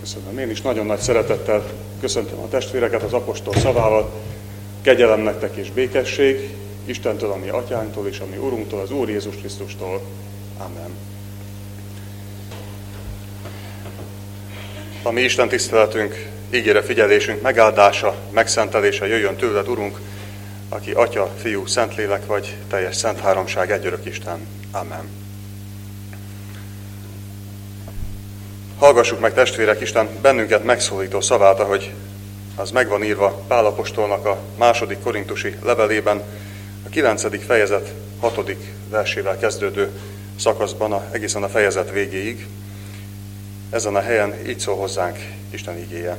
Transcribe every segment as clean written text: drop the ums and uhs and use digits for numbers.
Köszönöm. Én is nagyon nagy szeretettel köszöntöm a testvéreket az apostol szavával. Kegyelem nektek és békesség Istentől, a mi atyánktól és a mi Urunktól, az Úr Jézus Krisztustól. Amen. A mi Isten tiszteletünk, ígére figyelésünk megáldása, megszentelése jöjjön tőled, Urunk, aki Atya, Fiú, Szentlélek vagy, teljes szent háromság, egyörök Isten. Amen. Hallgassuk meg, testvérek, Isten bennünket megszólító szavát, ahogy az megvan írva Pál apostolnak a 2. korintusi levelében, a 9. fejezet 6. versével kezdődő szakaszban, egészen a fejezet végéig. Ezen a helyen így szól hozzánk Isten igéje.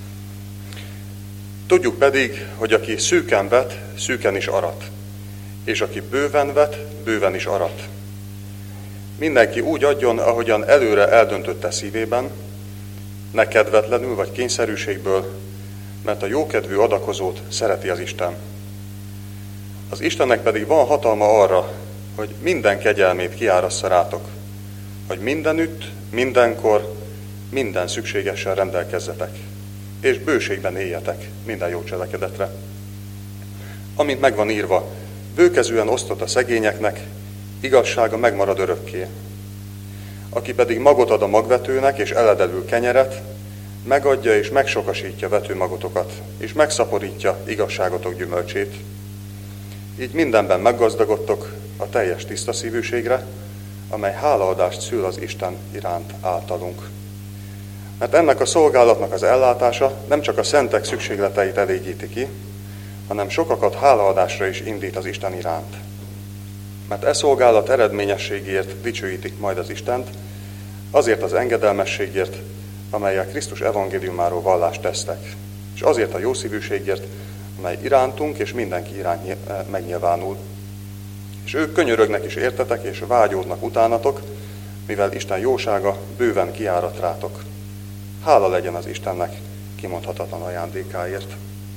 Tudjuk pedig, hogy aki szűken vet, szűken is arat, és aki bőven vet, bőven is arat. Mindenki úgy adjon, ahogyan előre eldöntötte szívében, ne kedvetlenül vagy kényszerűségből, mert a jókedvű adakozót szereti az Isten. Az Istennek pedig van hatalma arra, hogy minden kegyelmét kiárassza rátok, hogy mindenütt, mindenkor, minden szükségessel rendelkezzetek, és bőségben éljetek minden jó cselekedetre. Amint megvan írva, bőkezűen osztott a szegényeknek, igazsága megmarad örökké. Aki pedig magot ad a magvetőnek, és eledelül kenyeret, megadja és megsokasítja vetőmagotokat, és megszaporítja igazságotok gyümölcsét. Így mindenben meggazdagodtok a teljes tiszta szívűségre, amely hálaadást szül az Isten iránt általunk. Mert ennek a szolgálatnak az ellátása nem csak a szentek szükségleteit elégíti ki, hanem sokakat hálaadásra is indít az Isten iránt. Mert e szolgálat eredményességért dicsőítik majd az Istent, azért az engedelmességért, amellyel Krisztus evangéliumáról vallást tesztek, és azért a jószívűségért, amely irántunk és mindenki iránt megnyilvánul. És ők könyörögnek is értetek, és vágyódnak utánatok, mivel Isten jósága bőven kiárat rátok. Hála legyen az Istennek kimondhatatlan ajándékáért.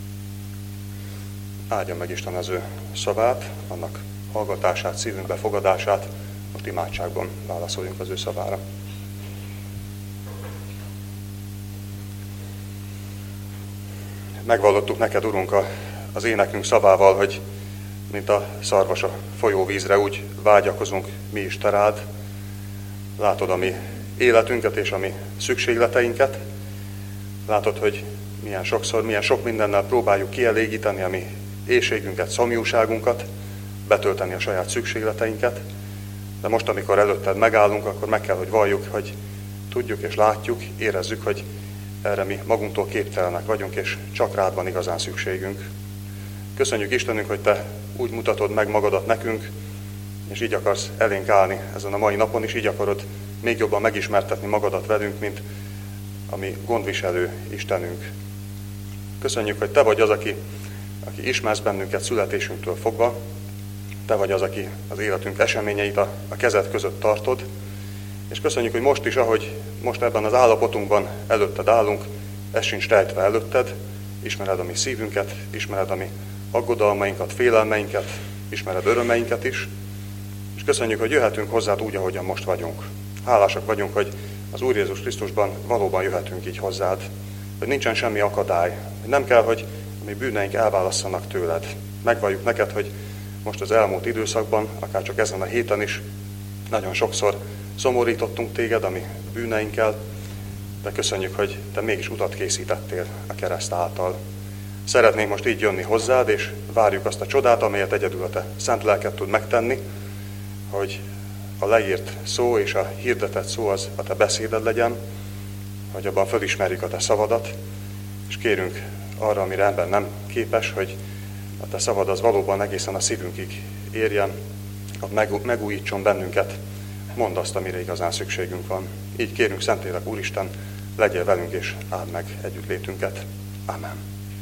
Áldja meg Isten az ő szavát, annak hallgatását, szívünk befogadását, most imádságban válaszoljunk az ő szavára. Megvallottuk neked, Urunk, az énekünk szavával, hogy mint a szarvas a folyóvízre, úgy vágyakozunk mi is te rád. Látod a mi életünket és a mi szükségleteinket. Látod, hogy milyen sokszor, milyen sok mindennel próbáljuk kielégíteni a mi éhségünket, szomjúságunkat, betölteni a saját szükségleteinket. De most, amikor előtted megállunk, akkor meg kell, hogy valljuk, hogy tudjuk és látjuk, érezzük, hogy erre mi magunktól képtelenek vagyunk, és csak rád van igazán szükségünk. Köszönjük Istenünk, hogy te úgy mutatod meg magadat nekünk, és így akarsz elénk állni ezen a mai napon, és így akarod még jobban megismertetni magadat velünk, mint a mi gondviselő Istenünk. Köszönjük, hogy te vagy az, aki ismersz bennünket születésünktől fogva, te vagy az, aki az életünk eseményeit a kezed között tartod, és köszönjük, hogy most is, ahogy most ebben az állapotunkban előtted állunk, ez sincs rejtve előtted, ismered a mi szívünket, ismered a mi aggodalmainkat, félelmeinket, ismered örömeinket is, és köszönjük, hogy jöhetünk hozzád úgy, ahogyan most vagyunk. Hálásak vagyunk, hogy az Úr Jézus Krisztusban valóban jöhetünk így hozzád, hogy nincsen semmi akadály, hogy nem kell, hogy a mi bűneink elválasszanak tőled. Megvalljuk neked, hogy most az elmúlt időszakban, akár csak ezen a héten is, nagyon sokszor szomorítottunk téged a mi bűneinkkel, de köszönjük, hogy te mégis utat készítettél a kereszt által. Szeretnénk most így jönni hozzád, és várjuk azt a csodát, amelyet egyedül a te szent lelked tud megtenni, hogy a leírt szó és a hirdetett szó az a te beszéded legyen, hogy abban fölismerjük a te szavadat, és kérünk arra, amire ember nem képes, hogy a te szavad az valóban egészen a szívünkig érjen, megújítson bennünket, mondd azt, amire igazán szükségünk van. Így kérünk, Szentlélek Úristen, legyél velünk és áld meg együttlétünket. Amen.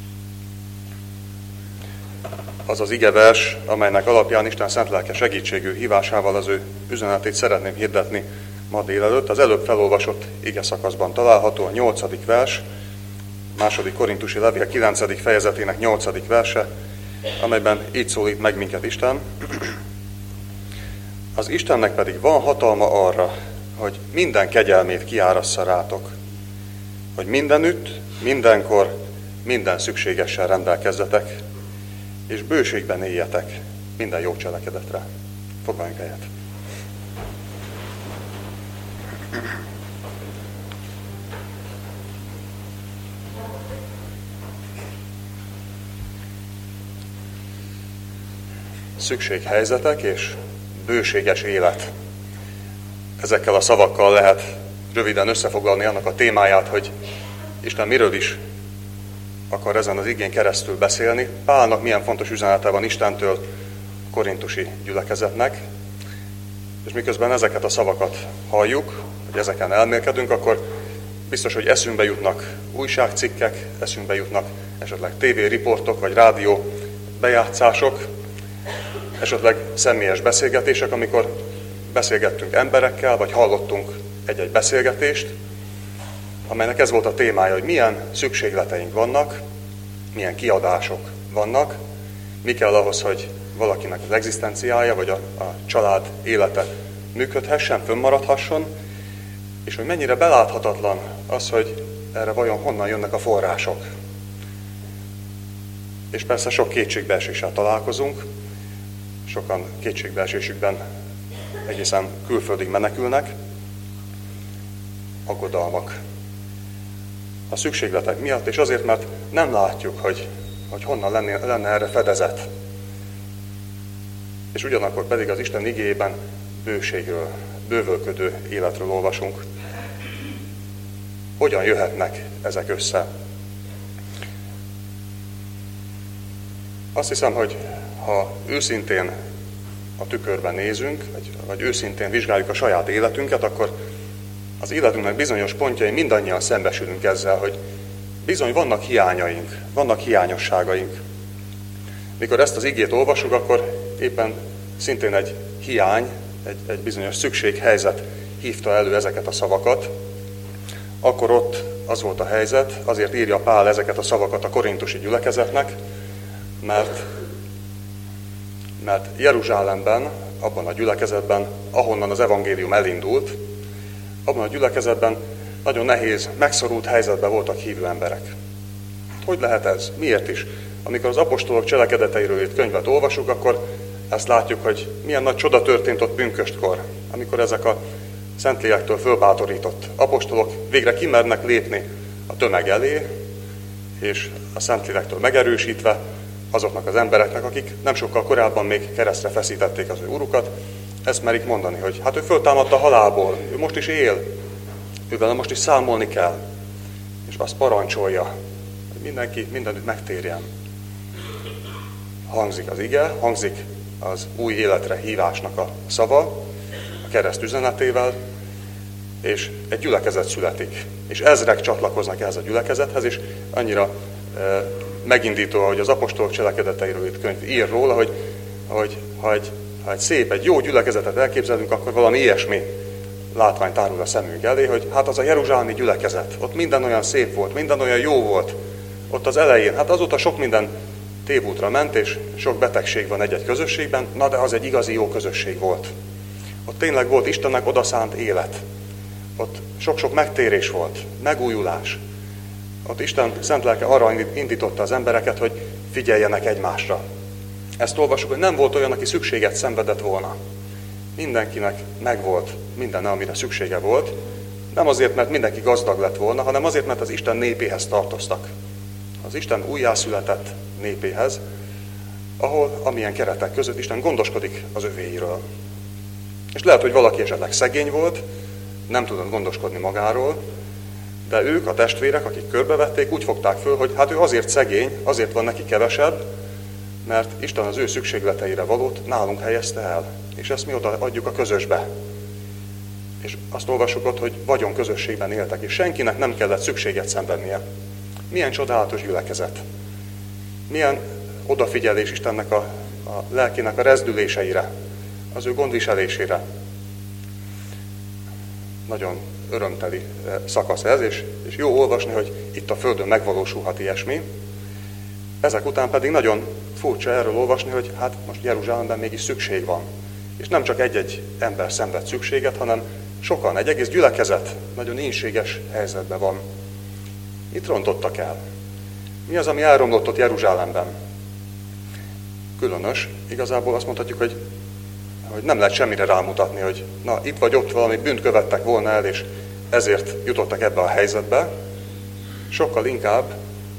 Az az igevers, amelynek alapján Isten szent lelke segítségű hívásával az ő üzenetét szeretném hirdetni ma délelőtt. Az előbb felolvasott ige szakaszban található a 8. vers, 2. korintusi levél 9. fejezetének 8. verse, amelyben így szólít meg minket Isten. Az Istennek pedig van hatalma arra, hogy minden kegyelmét kiárassza rátok, hogy mindenütt, mindenkor, minden szükségessel rendelkezzetek, és bőségben éljetek minden jó cselekedetre. Foglaljunk helyet. Szükséghelyzetek és bőséges élet. Ezekkel a szavakkal lehet röviden összefoglalni annak a témáját, hogy Isten miről is akar ezen az igén keresztül beszélni. Pálnak milyen fontos üzenete van Istentől korintusi gyülekezetnek, és miközben ezeket a szavakat halljuk, hogy ezeken elmélkedünk, akkor biztos, hogy eszünkbe jutnak újságcikkek, eszünkbe jutnak esetleg tévériportok vagy rádió bejátszások, esetleg személyes beszélgetések, amikor beszélgettünk emberekkel, vagy hallottunk egy-egy beszélgetést, amelynek ez volt a témája, hogy milyen szükségleteink vannak, milyen kiadások vannak, mi kell ahhoz, hogy valakinek az egzisztenciája, vagy a család élete működhessen, fönnmaradhasson, és hogy mennyire beláthatatlan az, hogy erre vajon honnan jönnek a források. És persze sok kétségbeeséssel találkozunk, sokan kétségbeesésükben egészen külföldig menekülnek, aggodalmak a szükségletek miatt, és azért, mert nem látjuk, hogy honnan lenne erre fedezet. És ugyanakkor pedig az Isten igéjében bőségről, bővölködő életről olvasunk. Hogyan jöhetnek ezek össze? Azt hiszem, hogy ha őszintén a tükörben nézünk, vagy őszintén vizsgáljuk a saját életünket, akkor az életünknek bizonyos pontjai mindannyian szembesülünk ezzel, hogy bizony vannak hiányaink, vannak hiányosságaink. Mikor ezt az igét olvasjuk, akkor éppen szintén egy hiány, egy bizonyos szükséghelyzet hívta elő ezeket a szavakat. Akkor ott az volt a helyzet, azért írja Pál ezeket a szavakat a korintusi gyülekezetnek, mert Jeruzsálemben, abban a gyülekezetben, ahonnan az evangélium elindult, abban a gyülekezetben nagyon nehéz, megszorult helyzetben voltak hívő emberek. Hogy lehet ez? Miért is? Amikor az apostolok cselekedeteiről írt könyvet olvasjuk, akkor ezt látjuk, hogy milyen nagy csoda történt ott pünköstkor, amikor ezek a Szentlélektől fölbátorított apostolok végre kimernek lépni a tömeg elé, és a Szentlélektől megerősítve azoknak az embereknek, akik nem sokkal korábban még keresztre feszítették az ő urukat, ezt merik mondani, hogy hát ő föltámadt a halálból, ő most is él, ővel most is számolni kell, és azt parancsolja, hogy mindenki mindenütt megtérjen. Hangzik az ige, hangzik az új életre hívásnak a szava, a kereszt üzenetével, és egy gyülekezet születik. És ezrek csatlakoznak ehhez a gyülekezethez, és annyira megindító, hogy az apostolok cselekedeteiről itt könyv ír róla, hogy ha egy szép, egy jó gyülekezetet elképzelünk, akkor valami ilyesmi látvány tárul a szemünk elé, hogy hát az a jeruzsálemi gyülekezet, ott minden olyan szép volt, minden olyan jó volt, ott az elején, hát azóta sok minden tévútra ment, és sok betegség van egy-egy közösségben, na de az egy igazi jó közösség volt. Ott tényleg volt Istennek odaszánt élet. Ott sok-sok megtérés volt, megújulás. Ott Isten szent lelke arra indította az embereket, hogy figyeljenek egymásra. Ezt olvasjuk, hogy nem volt olyan, aki szükséget szenvedett volna. Mindenkinek megvolt minden, amire szüksége volt. Nem azért, mert mindenki gazdag lett volna, hanem azért, mert az Isten népéhez tartoztak. Az Isten újjászületett népéhez, ahol amilyen keretek között Isten gondoskodik az övéiről. És lehet, hogy valaki esetleg szegény volt, nem tudott gondoskodni magáról, de ők, a testvérek, akik körbevették, úgy fogták föl, hogy hát ő azért szegény, azért van neki kevesebb, mert Isten az ő szükségleteire valót nálunk helyezte el. És ezt mi oda adjuk a közösbe. És azt olvassuk ott, hogy vagyon közösségben éltek, és senkinek nem kellett szükséget szenvednie. Milyen csodálatos gyülekezet. Milyen odafigyelés Istennek a lelkének a rezdüléseire, az ő gondviselésére. Nagyon örömteli szakasz ez, és jó olvasni, hogy itt a Földön megvalósulhat ilyesmi. Ezek után pedig nagyon furcsa erről olvasni, hogy hát most Jeruzsálemben mégis szükség van. És nem csak egy-egy ember szenved szükséget, hanem sokan, egy egész gyülekezet nagyon ínséges helyzetben van. Mit rontottak el? Mi az, ami elromlott ott Jeruzsálemben? Különös, igazából azt mondhatjuk, hogy nem lehet semmire rámutatni, hogy na, itt vagy ott valami bűnt követtek volna el, és ezért jutottak ebbe a helyzetbe. Sokkal inkább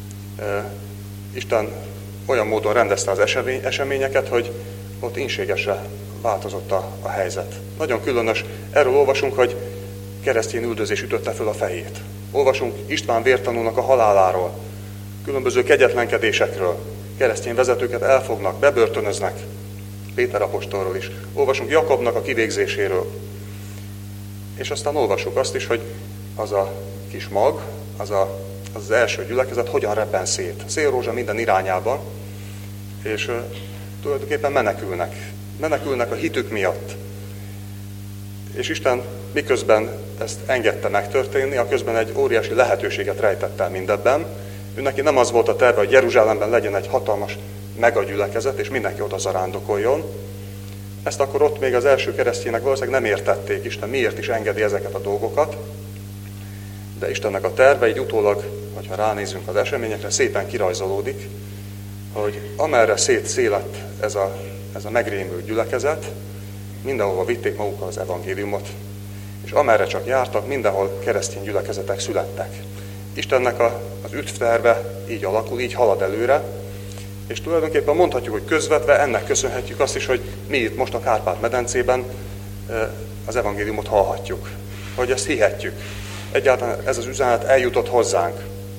Isten olyan módon rendezte az eseményeket, hogy ott ínségesre változott a helyzet. Nagyon különös, erről olvasunk, hogy keresztény üldözés ütötte föl a fejét. Olvasunk István vértanúnak a haláláról, különböző kegyetlenkedésekről, keresztény vezetőket elfognak, bebörtönöznek, Péter apostolról is. Olvasunk Jakabnak a kivégzéséről. És aztán olvasjuk azt is, hogy az a kis mag, az első gyülekezet hogyan rebben szét. Szélrózsa minden irányába, és tulajdonképpen menekülnek a hitük miatt. És Isten miközben ezt engedte megtörténni, aközben egy óriási lehetőséget rejtett el mindebben. Ő neki nem az volt a terve, hogy Jeruzsálemben legyen egy hatalmas megagyülekezet, és mindenki oda zarándokoljon. Ezt akkor ott még az első keresztjének valószínűleg nem értették, Isten miért is engedi ezeket a dolgokat. De Istennek a terve így utólag, hogyha ránézünk az eseményekre, szépen kirajzolódik, hogy amerre szétszélett ez a megrémült gyülekezet, mindenhova vitték magukkal az evangéliumot, és amerre csak jártak, mindenhol keresztény gyülekezetek születtek. Istennek az üdvterve így alakul, így halad előre, és tulajdonképpen mondhatjuk, hogy közvetve ennek köszönhetjük azt is, hogy mi itt most a Kárpát-medencében az evangéliumot hallhatjuk, hogy ezt hihetjük. Egyáltalán ez az üzenet eljutott hozzánk.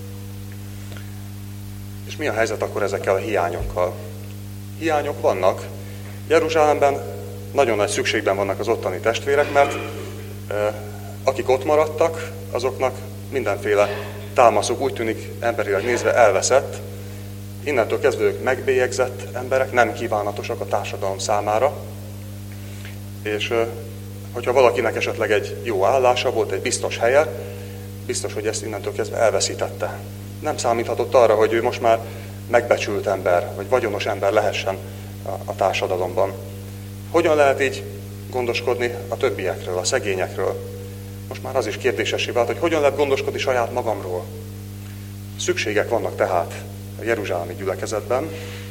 És mi a helyzet akkor ezekkel a hiányokkal? Hiányok vannak. Jeruzsálemben nagyon nagy szükségben vannak az ottani testvérek, mert akik ott maradtak, azoknak mindenféle támaszuk úgy tűnik emberileg nézve elveszett. Innentől kezdve ők megbélyegzett emberek, nem kívánatosak a társadalom számára. És hogyha valakinek esetleg egy jó állása volt, egy biztos helye, biztos, hogy ezt innentől kezdve elveszítette. Nem számíthatott arra, hogy ő most már megbecsült ember, vagy vagyonos ember lehessen a társadalomban. Hogyan lehet így gondoskodni a többiekről, a szegényekről? Most már az is kérdésessé vált, hogy hogyan lehet gondoskodni saját magamról. Szükségek vannak tehát a jeruzsálemi gyülekezetben,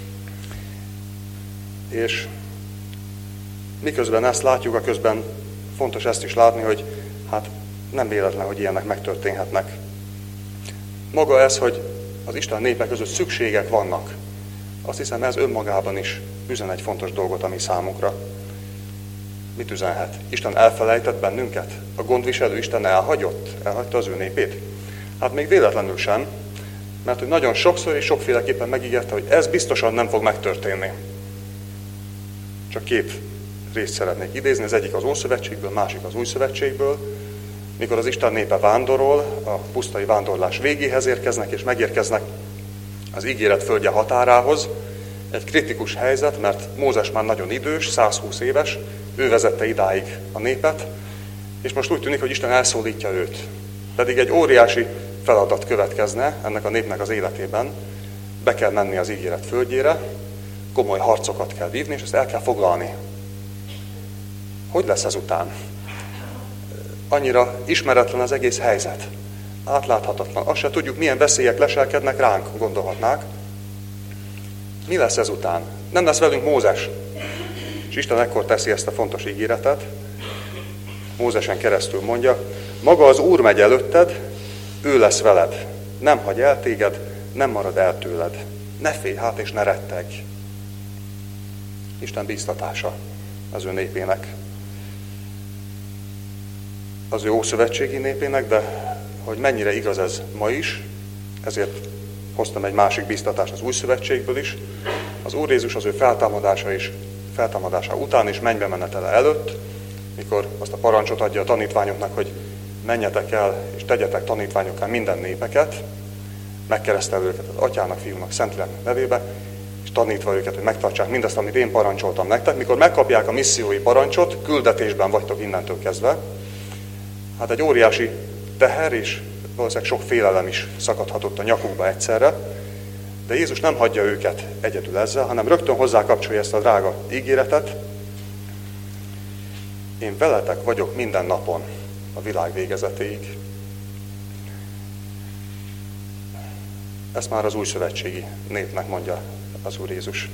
és miközben ezt látjuk, aközben fontos ezt is látni, hogy hát nem véletlen, hogy ilyenek megtörténhetnek. Maga ez, hogy az Isten népe között szükségek vannak, azt hiszem ez önmagában is üzen egy fontos dolgot a mi számunkra. Mit üzenhet? Isten elfelejtett bennünket? A gondviselő Isten elhagyta az ő népét? Hát még véletlenül sem, mert hogy nagyon sokszor és sokféleképpen megígérte, hogy ez biztosan nem fog megtörténni. Csak két részt szeretnék idézni, az egyik az Ószövetségből, másik az Új Szövetségből. Mikor az Isten népe vándorol, a pusztai vándorlás végéhez érkeznek, és megérkeznek az ígéret földje határához. Egy kritikus helyzet, mert Mózes már nagyon idős, 120 éves, ő vezette idáig a népet, és most úgy tűnik, hogy Isten elszólítja őt. Pedig egy óriási feladat következne ennek a népnek az életében. Be kell menni az ígéret földjére, komoly harcokat kell vívni, és ezt el kell foglalni. Hogy lesz ezután? Annyira ismeretlen az egész helyzet. Átláthatatlan. Azt se tudjuk, milyen veszélyek leselkednek ránk, gondolhatnák. Mi lesz ezután? Nem lesz velünk Mózes. És Isten ekkor teszi ezt a fontos ígéretet. Mózesen keresztül mondja, maga az Úr megy előtted, ő lesz veled. Nem hagy el téged, nem marad el tőled. Ne félj hát és ne rettegj. Isten bíztatása az ő népének. Az ő ószövetségi népének, de hogy mennyire igaz ez ma is, ezért hoztam egy másik bíztatást az Új Szövetségből is. Az Úr Jézus az ő feltámadása után és mennybe menetele előtt, mikor azt a parancsot adja a tanítványoknak, hogy menjetek el és tegyetek tanítványokká minden népeket, megkeresztel őket az Atyának, Fiúnak, Szentléleknek nevébe, és tanítva őket, hogy megtartsák mindazt, amit én parancsoltam nektek. Mikor megkapják a missziói parancsot, küldetésben vagytok innentől kezdve, hát egy óriási teher és valószínűleg sok félelem is szakadhatott a nyakukba egyszerre, de Jézus nem hagyja őket egyedül ezzel, hanem rögtön hozzá kapcsolja ezt a drága ígéretet. Én veletek vagyok minden napon a világ végezetéig. Ezt már az újszövetségi népnek mondja az Úr Jézus.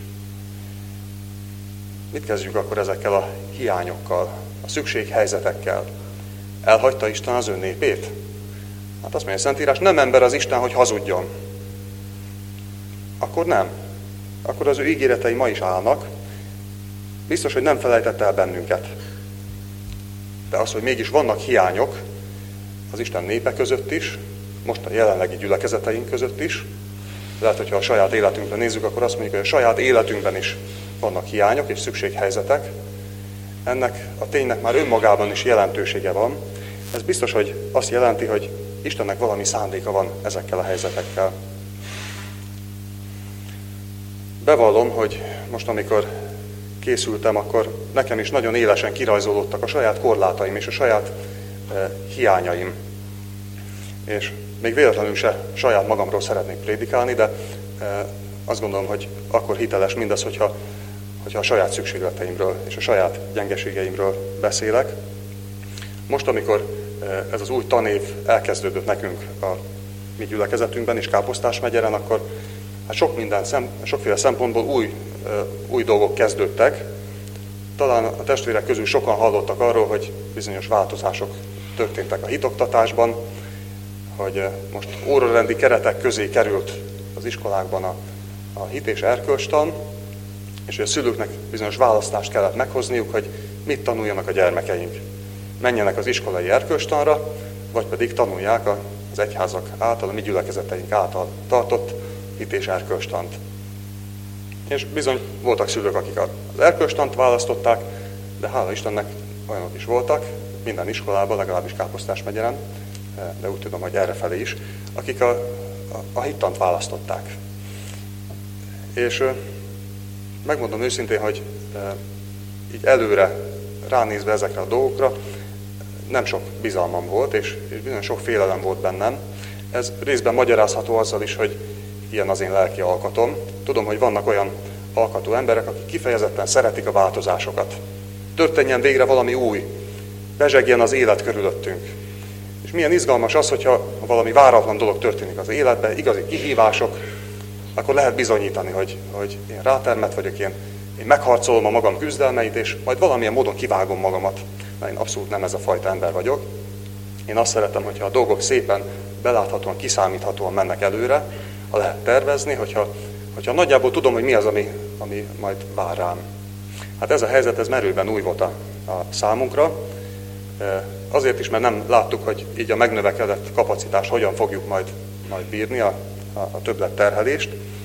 Mit kezdjük akkor ezekkel a hiányokkal, a szükséghelyzetekkel? Elhagyta Isten az ő népét? Hát azt mondja a Szentírás, nem ember az Isten, hogy hazudjon. Akkor nem. Akkor az ő ígéretei ma is állnak. Biztos, hogy nem felejtett el bennünket. De az, hogy mégis vannak hiányok az Isten népe között is, most a jelenlegi gyülekezeteink között is, lehet, hogyha a saját életünkre nézzük, akkor azt mondjuk, hogy a saját életünkben is vannak hiányok és szükséghelyzetek. Ennek a ténynek már önmagában is jelentősége van. Ez biztos, hogy azt jelenti, hogy Istennek valami szándéka van ezekkel a helyzetekkel. Bevallom, hogy most, amikor készültem, akkor nekem is nagyon élesen kirajzolódtak a saját korlátaim és a saját hiányaim. És még véletlenül se saját magamról szeretnék prédikálni, de azt gondolom, hogy akkor hiteles mindaz, hogyha a saját szükségleteimről és a saját gyengeségeimről beszélek. Most, amikor ez az új tanév elkezdődött nekünk a mi gyülekezetünkben és Káposztás megyeren, akkor hát sokféle szempontból új dolgok kezdődtek. Talán a testvérek közül sokan hallottak arról, hogy bizonyos változások történtek a hitoktatásban, hogy most órarendi keretek közé került az iskolákban a hit és erkölcstan, és hogy a szülőknek bizonyos választást kellett meghozniuk, hogy mit tanuljanak a gyermekeink. Menjenek az iskolai erkölcstanra, vagy pedig tanulják az egyházak által, a mi gyülekezeteink által tartott hit és erkölcstant. És bizony voltak szülők, akik az erkölcstant választották, de hála Istennek olyanok is voltak, minden iskolában, legalábbis Káposztás megyeren, de úgy tudom, hogy errefelé is, akik a hittant választották. És megmondom őszintén, hogy így előre ránézve ezekre a dolgokra, nem sok bizalmam volt, és bizony sok félelem volt bennem. Ez részben magyarázható azzal is, hogy ilyen az én lelki alkatom. Tudom, hogy vannak olyan alkatú emberek, akik kifejezetten szeretik a változásokat. Történjen végre valami új, bezsegjen az élet körülöttünk. És milyen izgalmas az, hogyha valami váratlan dolog történik az életben, igazi kihívások, akkor lehet bizonyítani, hogy én rátermett vagyok, én megharcolom a magam küzdelmeit, és majd valamilyen módon kivágom magamat. Na, én abszolút nem ez a fajta ember vagyok. Én azt szeretem, hogyha a dolgok szépen, beláthatóan, kiszámíthatóan mennek előre, ha lehet tervezni, hogyha nagyjából tudom, hogy mi az, ami majd vár rám. Hát ez a helyzet, ez merőben új volt a számunkra. Azért is, mert nem láttuk, hogy így a megnövekedett kapacitás hogyan fogjuk majd bírni a többletterhelést.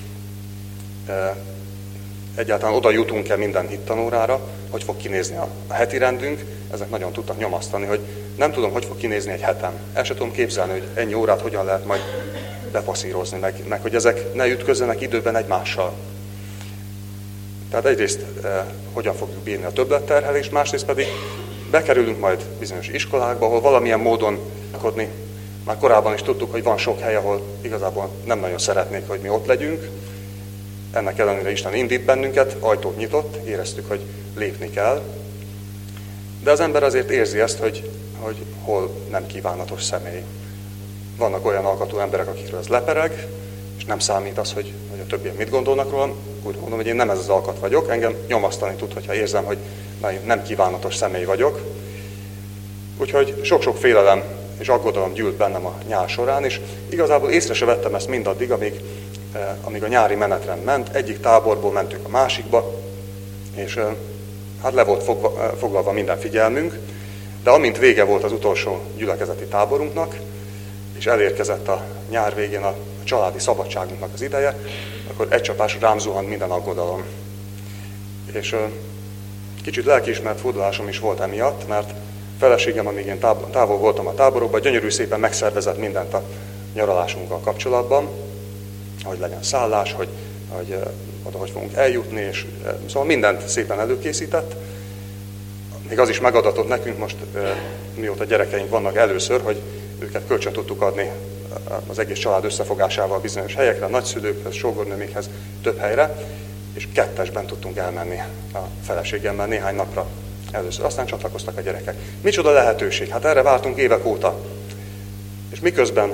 Egyáltalán oda jutunk-e minden hittanórára, hogy fog kinézni a heti rendünk, ezek nagyon tudtak nyomasztani, hogy nem tudom, hogy fog kinézni egy hetem. El sem tudom képzelni, hogy ennyi órát hogyan lehet majd bepasszírozni, meg hogy ezek ne ütközzenek időben egymással. Tehát egyrészt hogyan fogjuk bírni a többletterhelést, másrészt pedig bekerülünk majd bizonyos iskolákba, ahol valamilyen módon kodni. Már korábban is tudtuk, hogy van sok hely, ahol igazából nem nagyon szeretnék, hogy mi ott legyünk. Ennek ellenére Isten indít bennünket, ajtót nyitott, éreztük, hogy lépni kell. De az ember azért érzi ezt, hogy hol nem kívánatos személy. Vannak olyan alkatú emberek, akikről ez lepereg, és nem számít az, hogy a többiek mit gondolnak rólam. Úgy gondolom, hogy én nem ez az alkat vagyok. Engem nyomasztani tud, hogyha érzem, hogy nem kívánatos személy vagyok. Úgyhogy sok-sok félelem és aggodalom gyűlt bennem a nyár során, és igazából észre se vettem ezt mindaddig, amíg a nyári menetrend ment. Egyik táborból mentünk a másikba, és hát le volt foglalva minden figyelmünk, de amint vége volt az utolsó gyülekezeti táborunknak, és elérkezett a nyár végén a családi szabadságunknak az ideje, akkor egy csapásra rám zuhant minden aggodalom. És kicsit lelkiismert fordulásom is volt emiatt, mert feleségem, amíg én távol voltam a táborokban, gyönyörű szépen megszervezett mindent a nyaralásunkkal kapcsolatban, hogy legyen szállás, hogy oda hogy fogunk eljutni, és szóval mindent szépen előkészített. Még az is megadatott nekünk most, mióta gyerekeink vannak először, hogy őket kölcsön tudtuk adni az egész család összefogásával bizonyos helyekre, a nagyszülőkhez, sógornőmékhez, több helyre, és kettesben tudtunk elmenni a feleségemmel néhány napra először. Aztán csatlakoztak a gyerekek. Micsoda lehetőség, hát erre vártunk évek óta. És miközben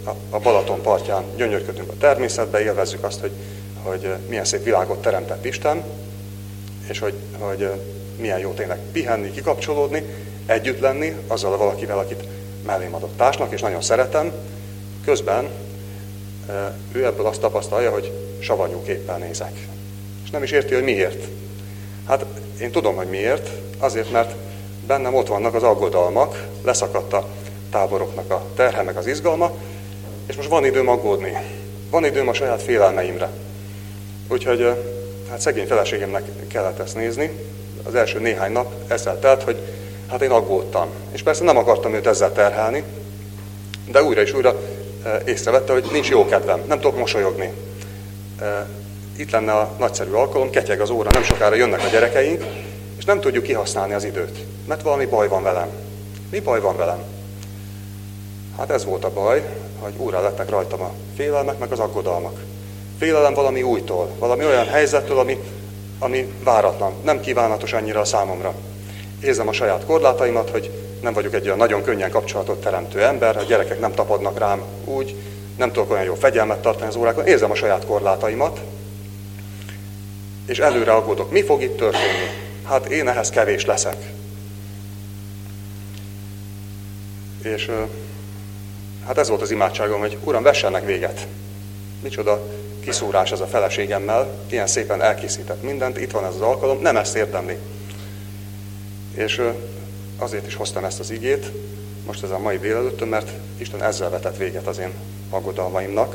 a Balaton partján gyönyörködünk a természetbe, élvezzük azt, hogy milyen szép világot teremtett Isten, és hogy milyen jó tényleg pihenni, kikapcsolódni, együtt lenni azzal a valakivel, akit mellém adott társnak, és nagyon szeretem. Közben ő ebből azt tapasztalja, hogy savanyú képpel nézek. És nem is érti, hogy miért. Hát én tudom, hogy miért. Azért, mert bennem ott vannak az aggodalmak, leszakadt a táboroknak a terhe, meg az izgalma, és most van időm aggódni. Van időm a saját félelmeimre. Úgyhogy hát szegény feleségemnek kellett ezt nézni. Az első néhány nap ezzel telt, hogy hát én aggódtam. És persze nem akartam őt ezzel terhelni, de újra és újra észrevette, hogy nincs jó kedvem, nem tudok mosolyogni. Itt lenne a nagyszerű alkalom, ketyeg az óra, nem sokára jönnek a gyerekeink, és nem tudjuk kihasználni az időt, mert valami baj van velem. Mi baj van velem? Hát ez volt a baj, hogy újra lettek rajtam a félelmek, meg az aggodalmak. Félelem valami újtól, valami olyan helyzettől, ami váratlan, nem kívánatos annyira a számomra. Érzem a saját korlátaimat, hogy nem vagyok egy olyan nagyon könnyen kapcsolatot teremtő ember, a gyerekek nem tapadnak rám úgy, nem tudok olyan jó fegyelmet tartani az órákon, érzem a saját korlátaimat, és előre aggódok. Mi fog itt történni? Hát én ehhez kevés leszek. És hát ez volt az imádságom, hogy Uram, vessenek véget. Micsoda kiszúrás ez a feleségemmel, ilyen szépen elkészített mindent, itt van ez az alkalom, nem ezt érdemli. És azért is hoztam ezt az igét, most ez a mai délelőttön, mert Isten ezzel vetett véget az én aggodalmaimnak.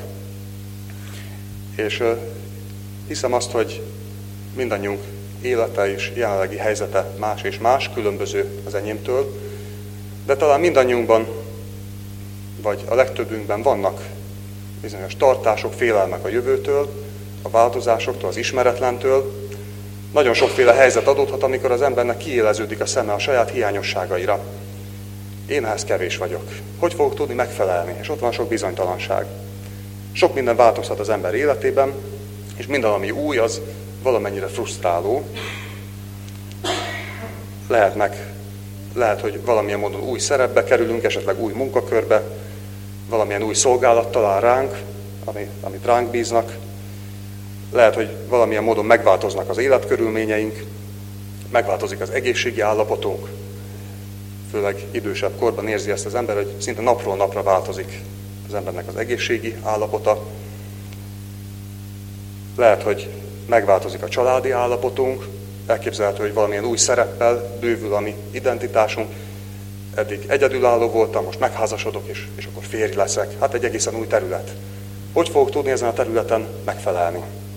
És hiszem azt, hogy mindannyiunk élete és jelenlegi helyzete más és más, különböző az enyémtől, de talán mindannyiunkban, vagy a legtöbbünkben vannak bizonyos tartások, félelmek a jövőtől, a változásoktól, az ismeretlentől. Nagyon sokféle helyzet adódhat, amikor az embernek kiéleződik a szeme a saját hiányosságaira. Én ehhez kevés vagyok. Hogy fogok tudni megfelelni? És ott van sok bizonytalanság. Sok minden változhat az ember életében, és minden, ami új, az valamennyire frusztráló. Lehet, hogy valamilyen módon új szerepbe kerülünk, esetleg új munkakörbe, valamilyen új szolgálat talál ránk, amit ránk bíznak. Lehet, hogy valamilyen módon megváltoznak az életkörülményeink, megváltozik az egészségi állapotunk. Főleg idősebb korban érzi ezt az ember, hogy szinte napról napra változik az embernek az egészségi állapota. Lehet, hogy megváltozik a családi állapotunk, elképzelhető, hogy valamilyen új szereppel bővül a mi identitásunk. Eddig egyedülálló voltam, most megházasodok, és akkor férj leszek. Hát egy egészen új terület. Hogy fogok tudni ezen a területen megfelelni?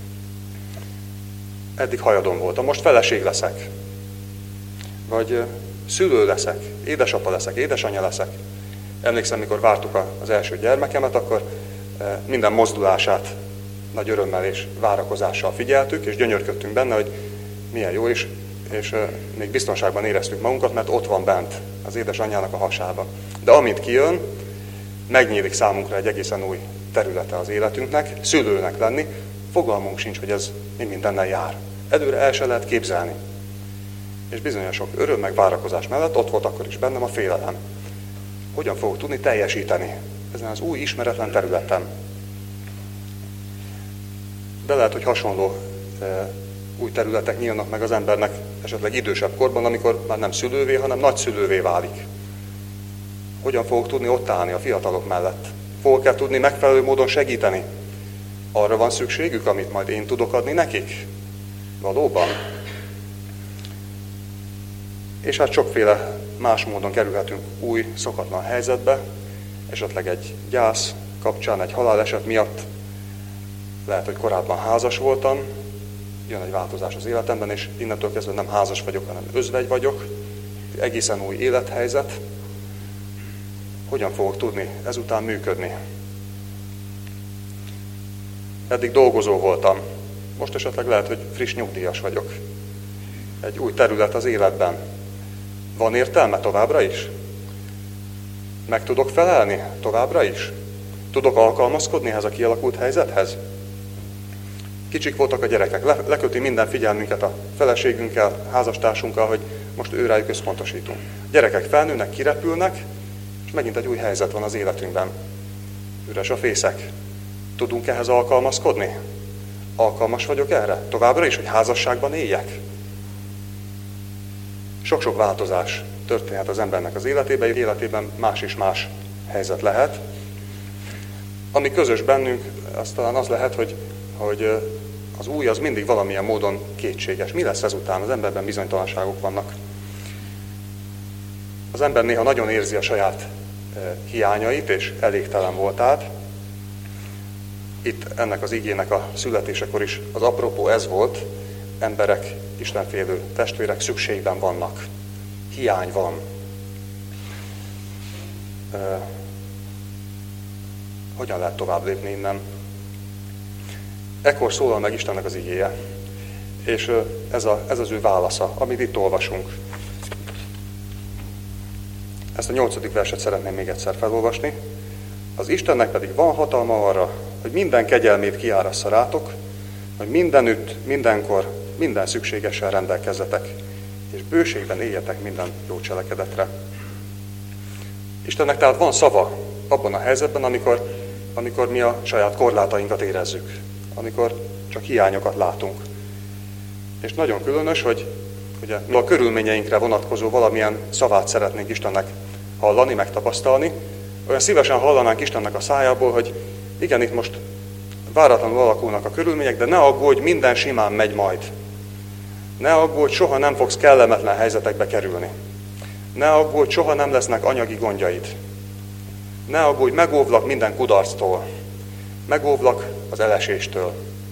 Eddig hajadon voltam, most feleség leszek. Vagy szülő leszek, édesapa leszek, édesanyja leszek. Emlékszem, mikor vártuk az első gyermekemet, akkor minden mozdulását nagy örömmel és várakozással figyeltük, és gyönyörködtünk benne, hogy milyen jó, és még biztonságban éreztük magunkat, mert ott van bent az édesanyjának a hasába. De amint kijön, megnyílik számunkra egy egészen új területe az életünknek, szülőnek lenni, fogalmunk sincs, hogy ez mi mindennel jár. Előre el se lehet képzelni. És bizonyos sok öröm meg várakozás mellett ott volt akkor is bennem a félelem. Hogyan fogok tudni teljesíteni ezen az új ismeretlen területen? De lehet, hogy hasonló új területek nyílnak meg az embernek esetleg idősebb korban, amikor már nem szülővé, hanem nagyszülővé válik. Hogyan fogok tudni ott állni a fiatalok mellett? Fogok-e tudni megfelelő módon segíteni? Arra van szükségük, amit majd én tudok adni nekik? Valóban? És hát sokféle más módon kerülhetünk új, szokatlan helyzetbe, esetleg egy gyász kapcsán, egy haláleset miatt. Lehet, hogy korábban házas voltam, jön egy változás az életemben, és innentől kezdve nem házas vagyok, hanem özvegy vagyok. Egészen új élethelyzet. Hogyan fogok tudni ezután működni? Eddig dolgozó voltam. Most esetleg lehet, hogy friss nyugdíjas vagyok. Egy új terület az életben. Van értelme továbbra is? Meg tudok felelni továbbra is? Tudok alkalmazkodni ehhez a kialakult helyzethez? Kicsik voltak a gyerekek, leköti minden figyelmünket a feleségünkkel, házastársunkkal, hogy most őrájuk összpontosítunk. A gyerekek felnőnek, kirepülnek, és megint egy új helyzet van az életünkben. Üres a fészek. Tudunk ehhez alkalmazkodni? Alkalmas vagyok erre? Továbbra is, hogy házasságban éljek? Sok-sok változás történhet az embernek az életében más és más helyzet lehet. Ami közös bennünk, az talán az lehet, hogy az új az mindig valamilyen módon kétséges. Mi lesz ezután? Az emberben bizonytalanságok vannak. Az ember néha nagyon érzi a saját hiányait, és elégtelen voltát. Itt ennek az igének a születésekor is az apropó ez volt, emberek, istenfélő testvérek szükségben vannak. Hiány van. Hogyan lehet tovább lépni innen? Ekkor szólal meg Istennek az igéje, és ez az ő válasza, amit itt olvasunk. Ezt a 8. verset szeretném még egyszer felolvasni. Az Istennek pedig van hatalma arra, hogy minden kegyelmét kiárassza rátok, hogy mindenütt, mindenkor, minden szükségessel rendelkezzetek, és bőségben éljetek minden jó cselekedetre. Istennek tehát van szava abban a helyzetben, amikor mi a saját korlátainkat érezzük, amikor csak hiányokat látunk. És nagyon különös, hogy ugye, mi a körülményeinkre vonatkozó valamilyen szavát szeretnénk Istennek hallani, megtapasztalni, olyan szívesen hallanánk Istennek a szájából, hogy igen, itt most váratlanul alakulnak a körülmények, de ne aggódj, minden simán megy majd. Ne aggódj, soha nem fogsz kellemetlen helyzetekbe kerülni. Ne aggódj, soha nem lesznek anyagi gondjaid. Ne aggódj, megóvlak minden kudarctól. Megóvlak az eleséstől.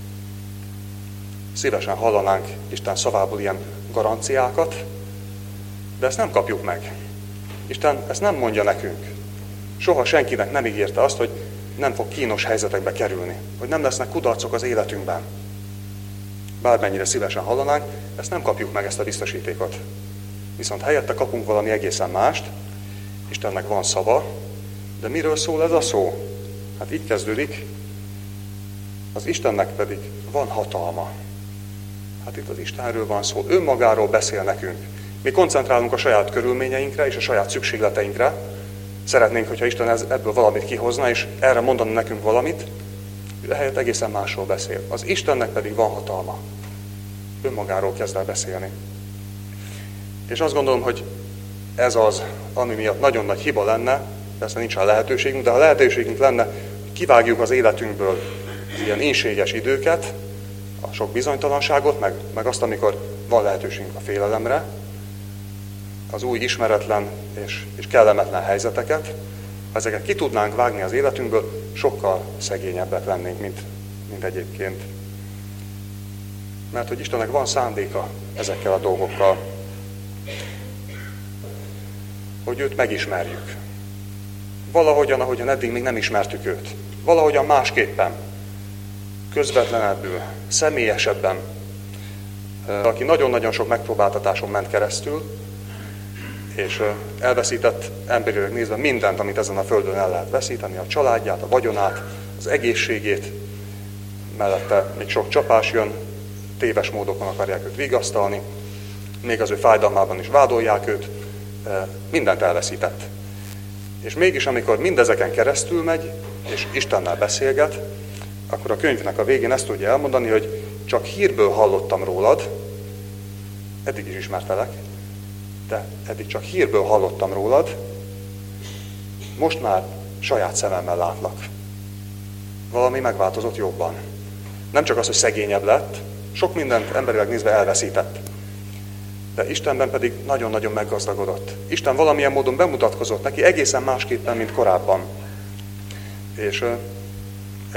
Szívesen hallanánk Isten szavából ilyen garanciákat, de ezt nem kapjuk meg. Isten ezt nem mondja nekünk. Soha senkinek nem ígérte azt, hogy nem fog kínos helyzetekbe kerülni, hogy nem lesznek kudarcok az életünkben. Bármennyire szívesen hallanánk, ezt nem kapjuk meg, ezt a biztosítékot. Viszont helyette kapunk valami egészen mást. Istennek van szava, de miről szól ez a szó? Hát így kezdődik, az Istennek pedig van hatalma. Hát itt az Istenről van szó, önmagáról beszél nekünk. Mi koncentrálunk a saját körülményeinkre és a saját szükségleteinkre. Szeretnénk, hogyha Isten ebből valamit kihozna, és erre mondana nekünk valamit, de helyett egészen másról beszél. Az Istennek pedig van hatalma. Önmagáról kezd el beszélni. És azt gondolom, hogy ez az, ami miatt nagyon nagy hiba lenne, persze nincs rá lehetőségünk, de ha lehetőségünk lenne, hogy kivágjuk az életünkből az ilyen ínséges időket, a sok bizonytalanságot, meg azt, amikor van lehetőségünk a félelemre, az új ismeretlen és kellemetlen helyzeteket, ha ezeket ki tudnánk vágni az életünkből, sokkal szegényebbek lennénk, mint egyébként. Mert hogy Istennek van szándéka ezekkel a dolgokkal, hogy őt megismerjük. Ahogyan eddig még nem ismertük őt. Valahogyan másképpen, közvetlenebbül, személyesebben. Aki nagyon-nagyon sok megpróbáltatáson ment keresztül, és elveszített emberileg nézve mindent, amit ezen a földön el lehet veszíteni, a családját, a vagyonát, az egészségét, mellette még sok csapás jön, téves módokon akarják őt vigasztalni, még az ő fájdalmában is vádolják őt, mindent elveszített. És mégis, amikor mindezeken keresztül megy, és Istennel beszélget, akkor a könyvnek a végén ezt tudja elmondani, hogy csak hírből hallottam rólad, eddig is ismertelek, de eddig csak hírből hallottam rólad, most már saját szememmel látlak. Valami megváltozott jobban. Nem csak az, hogy szegényebb lett, sok mindent emberileg nézve elveszített. De Istenben pedig nagyon-nagyon meggazdagodott. Isten valamilyen módon bemutatkozott neki egészen másképpen, mint korábban. És egy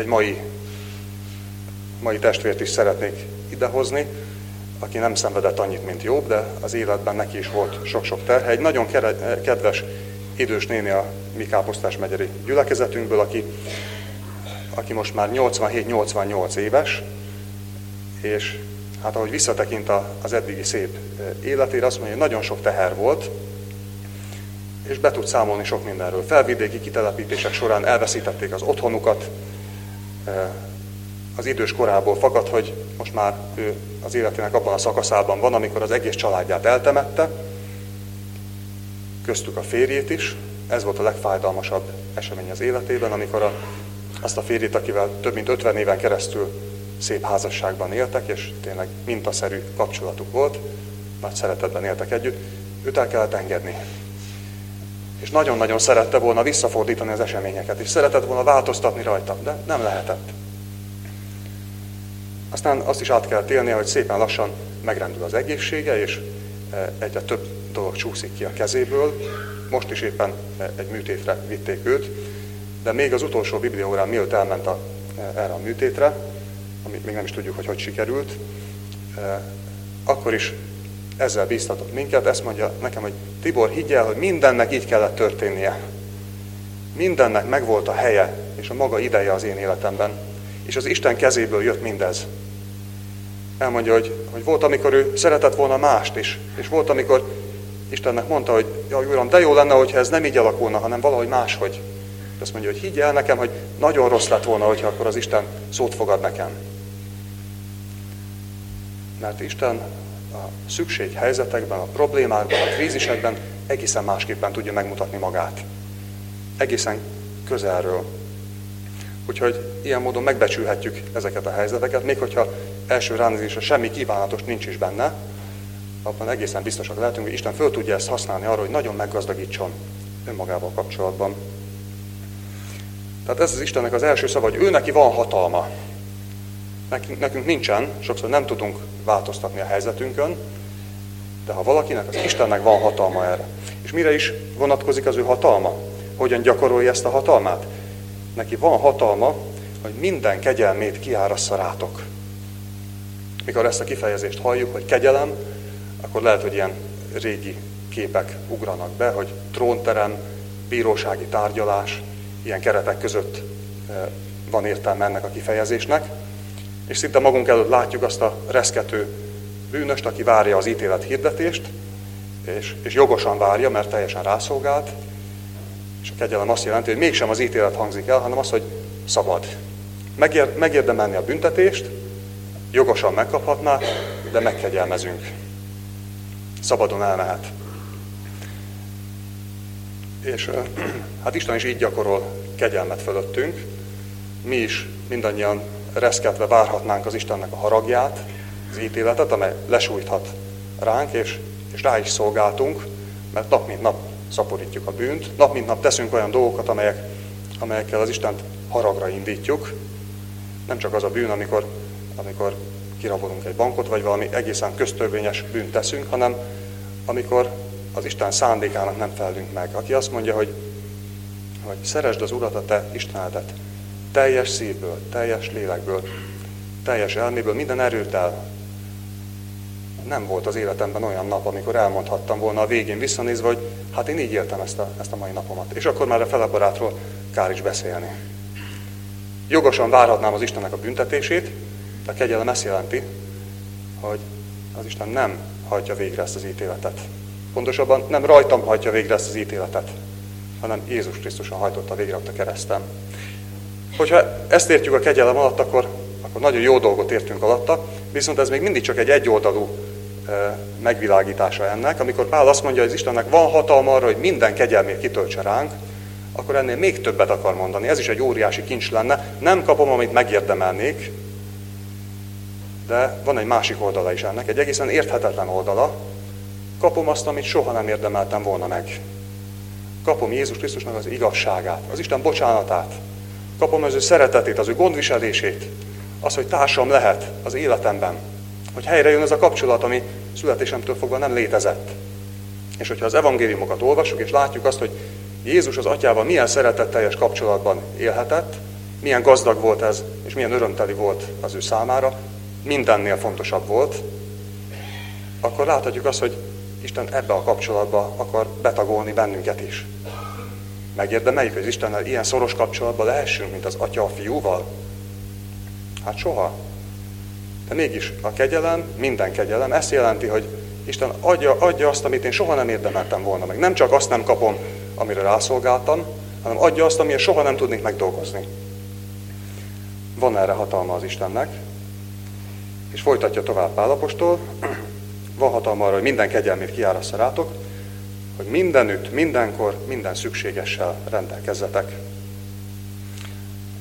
mai testvért is szeretnék idehozni, aki nem szenvedett annyit, mint Jobb, de az életben neki is volt sok-sok terhe. Egy nagyon kedves idős néni a mi Káposztás megyeri gyülekezetünkből, aki most már 87-88 éves, és hát ahogy visszatekint az eddigi szép életére, azt mondja, hogy nagyon sok teher volt, és be tud számolni sok mindenről. Felvidéki kitelepítések során elveszítették az otthonukat, az idős korából fakad, hogy most már ő az életének abban a szakaszában van, amikor az egész családját eltemette, köztük a férjét is. Ez volt a legfájdalmasabb esemény az életében, amikor a azt a férjét, akivel több mint 50 éven keresztül szép házasságban éltek, és tényleg mintaszerű kapcsolatuk volt, nagy szeretetben éltek együtt, őt el kellett engedni. És nagyon-nagyon szerette volna visszafordítani az eseményeket, és szeretett volna változtatni rajta, de nem lehetett. Aztán azt is át kellett élnie, hogy szépen lassan megrendül az egészsége, és egyre több dolog csúszik ki a kezéből. Most is éppen egy műtétre vitték őt, de még az utolsó bibliaórán, mielőtt elment erre a műtétre, amit még nem is tudjuk, hogy sikerült, akkor is ezzel bíztatott minket, ezt mondja nekem, hogy Tibor, higgy el, hogy mindennek így kellett történnie. Mindennek megvolt a helye és a maga ideje az én életemben. És az Isten kezéből jött mindez. Elmondja, hogy volt, amikor ő szeretett volna mást is, és volt, amikor Istennek mondta, hogy jaj, Uram, de jó lenne, hogyha ez nem így alakulna, hanem valahogy máshogy. És azt mondja, hogy higgy el nekem, hogy nagyon rossz lett volna, hogyha akkor az Isten szót fogad nekem. Mert Isten a szükséghelyzetekben, a problémákban, a krízisekben egészen másképpen tudja megmutatni magát. Egészen közelről. Úgyhogy ilyen módon megbecsülhetjük ezeket a helyzeteket, még hogyha első ránézésre semmi kívánatos nincs is benne, abban egészen biztosak lehetünk, hogy Isten föl tudja ezt használni arra, hogy nagyon meggazdagítson önmagával kapcsolatban. Tehát ez az Istennek az első szava, hogy ő neki van hatalma. Nekünk nincsen, sokszor nem tudunk változtatni a helyzetünkön, de ha valakinek, az Istennek van hatalma erre. És mire is vonatkozik az ő hatalma? Hogyan gyakorolja ezt a hatalmát? Neki van hatalma, hogy minden kegyelmét kiárassza rátok. Mikor ezt a kifejezést halljuk, hogy kegyelem, akkor lehet, hogy ilyen régi képek ugranak be, hogy trónterem, bírósági tárgyalás, ilyen keretek között van értelme ennek a kifejezésnek. És szinte magunk előtt látjuk azt a reszkető bűnöst, aki várja az ítélet hirdetést, és jogosan várja, mert teljesen rászolgált. És a kegyelem azt jelenti, hogy mégsem az ítélet hangzik el, hanem az, hogy szabad. Megérdemelni a büntetést, jogosan megkaphatná, de megkegyelmezünk. Szabadon elmehet. És hát Isten is így gyakorol kegyelmet fölöttünk. Mi is mindannyian reszketve várhatnánk az Istennek a haragját, az ítéletet, amely lesújthat ránk, és rá is szolgáltunk, mert nap mint nap szaporítjuk a bűnt, nap mint nap teszünk olyan dolgokat, amelyekkel az Istent haragra indítjuk. Nem csak az a bűn, amikor kirabolunk egy bankot, vagy valami egészen köztörvényes bűnt teszünk, hanem amikor az Isten szándékának nem felelünk meg. Aki azt mondja, hogy szeresd az Urat, a te Istenedet, teljes szívből, teljes lélekből, teljes elméből, minden erőttel. Nem volt az életemben olyan nap, amikor elmondhattam volna a végén visszanézve, hogy hát én így éltem ezt a mai napomat. És akkor már a felebarátról kár is beszélni. Jogosan várhatnám az Istennek a büntetését, de a kegyelem ezt jelenti, hogy az Isten nem hajtja végre ezt az ítéletet. Pontosabban nem rajtam hajtja végre ezt az ítéletet, hanem Jézus Krisztuson hajtotta végre ott a kereszten. Hogyha ezt értjük a kegyelem alatt, akkor nagyon jó dolgot értünk alatta, viszont ez még mindig csak egy egyoldalú megvilágítása ennek. Amikor Pál azt mondja, hogy az Istennek van hatalma arra, hogy minden kegyelmét kitöltse ránk, akkor ennél még többet akar mondani. Ez is egy óriási kincs lenne. Nem kapom, amit megérdemelnék, de van egy másik oldala is ennek, egy egészen érthetetlen oldala. Kapom azt, amit soha nem érdemeltem volna meg. Kapom Jézus Krisztusnak az igazságát, az Isten bocsánatát. Kapom az ő szeretetét, az ő gondviselését, az, hogy társam lehet az életemben, hogy helyre jön ez a kapcsolat, ami születésemtől fogva nem létezett. És hogyha az evangéliumokat olvassuk, és látjuk azt, hogy Jézus az Atyával milyen szeretetteljes kapcsolatban élhetett, milyen gazdag volt ez, és milyen örömteli volt az ő számára, mindennél fontosabb volt, akkor láthatjuk azt, hogy Isten ebbe a kapcsolatba akar betagolni bennünket is. Megérdemeljük, hogy az Istennel ilyen szoros kapcsolatban lehessünk, mint az Atya a Fiúval? Hát soha. De mégis a kegyelem, minden kegyelem, ezt jelenti, hogy Isten adja azt, amit én soha nem érdemeltem volna meg. Nem csak azt nem kapom, amire rászolgáltam, hanem adja azt, amire soha nem tudnék megdolgozni. Van erre hatalma az Istennek, és folytatja tovább Pál apostol, van hatalma arra, hogy minden kegyelmét kiárassza rátok, hogy mindenütt, mindenkor, minden szükségessel rendelkezzetek.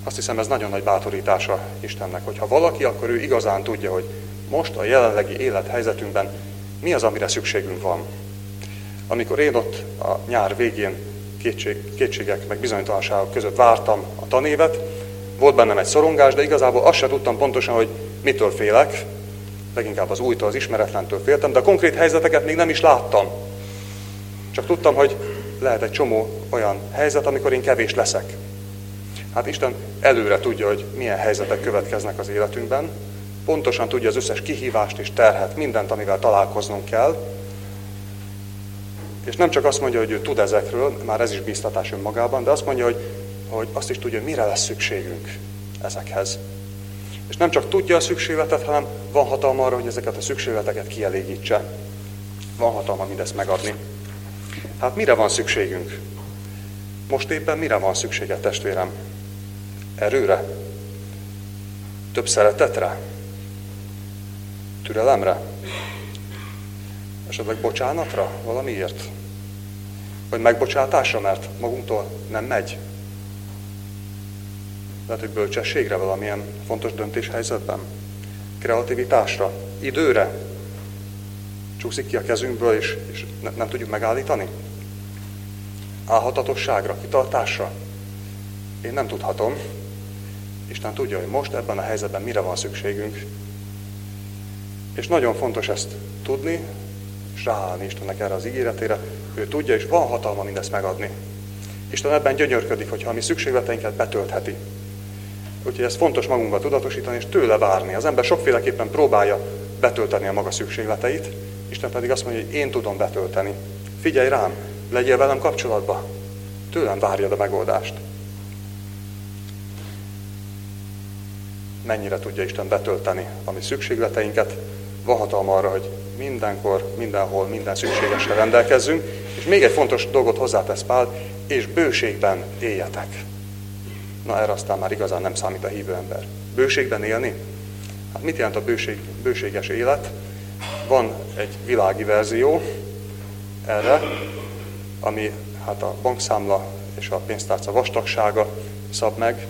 Azt hiszem, ez nagyon nagy bátorítása Istennek, hogy ha valaki, akkor ő igazán tudja, hogy most a jelenlegi élethelyzetünkben mi az, amire szükségünk van. Amikor én ott a nyár végén kétségek meg bizonytalanságok között vártam a tanévet, volt bennem egy szorongás, de igazából azt sem tudtam pontosan, hogy mitől félek, leginkább az újtól, az ismeretlentől féltem, de a konkrét helyzeteket még nem is láttam. Csak tudtam, hogy lehet egy csomó olyan helyzet, amikor én kevés leszek. Hát Isten előre tudja, hogy milyen helyzetek következnek az életünkben, pontosan tudja az összes kihívást és terhet, mindent, amivel találkoznunk kell, és nem csak azt mondja, hogy ő tud ezekről, már ez is bíztatás önmagában, de azt mondja, hogy azt is tudja, hogy mire lesz szükségünk ezekhez. És nem csak tudja a szükségletet, hanem van hatalma arra, hogy ezeket a szükségleteket kielégítse. Van hatalma mindezt megadni. Hát mire van szükségünk? Most éppen mire van szüksége, testvérem? Erőre? Több szeretetre? Türelemre? Esetleg bocsánatra valamiért? Vagy megbocsátásra, mert magunktól nem megy? Lehet, hogy bölcsességre valamilyen fontos döntéshelyzetben? Kreativitásra? Időre? Csúszik ki a kezünkből, és nem tudjuk megállítani? Álhatatosságra? Kitartásra? Én nem tudhatom. Isten tudja, hogy most ebben a helyzetben mire van szükségünk. És nagyon fontos ezt tudni, és ráállni Istennek erre az ígéretére. Ő tudja, és van hatalma mindezt megadni. Isten ebben gyönyörködik, hogyha a mi szükségleteinket betöltheti. Úgyhogy ez fontos magunkba tudatosítani, és tőle várni. Az ember sokféleképpen próbálja betölteni a maga szükségleteit, Isten pedig azt mondja, hogy én tudom betölteni. Figyelj rám, legyél velem kapcsolatban. Tőlem várjad a megoldást. Mennyire tudja Isten betölteni a mi szükségleteinket, van hatalma arra, hogy mindenkor, mindenhol, minden szükségesre rendelkezzünk, és még egy fontos dolgot hozzátesz Pál, és bőségben éljetek. Na erre aztán már igazán nem számít a hívő ember. Bőségben élni? Hát mit jelent a bőséges élet? Van egy világi verzió erre, ami hát a bankszámla és a pénztárca vastagsága szab meg,